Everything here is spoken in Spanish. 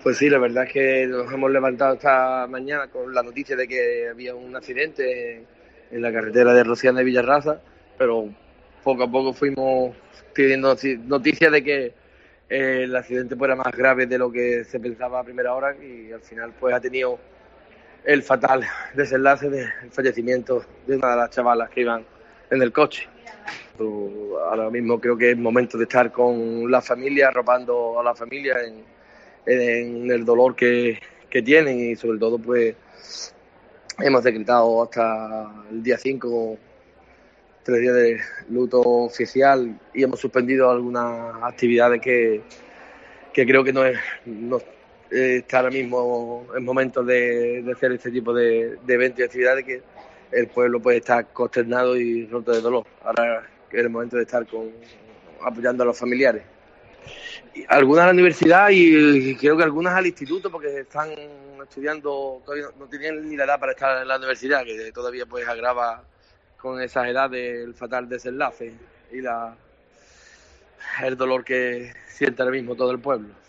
Pues sí, la verdad es que nos hemos levantado esta mañana con la noticia de que había un accidente en la carretera de Rociana de Villarraza, pero poco a poco fuimos teniendo noticias de que el accidente pues, era más grave de lo que se pensaba a primera hora y al final pues ha tenido el fatal desenlace del fallecimiento de una de las chavalas que iban en el coche. Ahora mismo creo que es momento de estar con la familia, arropando a la familia en el dolor que tienen y sobre todo pues hemos decretado hasta el día 5 3 días de luto oficial y hemos suspendido algunas actividades que creo que no está ahora mismo en momentos de hacer este tipo de eventos y actividades que el pueblo puede estar consternado y roto de dolor. Ahora es el momento de estar apoyando a los familiares. Algunas a la universidad y creo que algunas al instituto porque están estudiando, todavía no tienen ni la edad para estar en la universidad, que todavía pues agrava con esa edad el fatal desenlace y el dolor que siente ahora mismo todo el pueblo.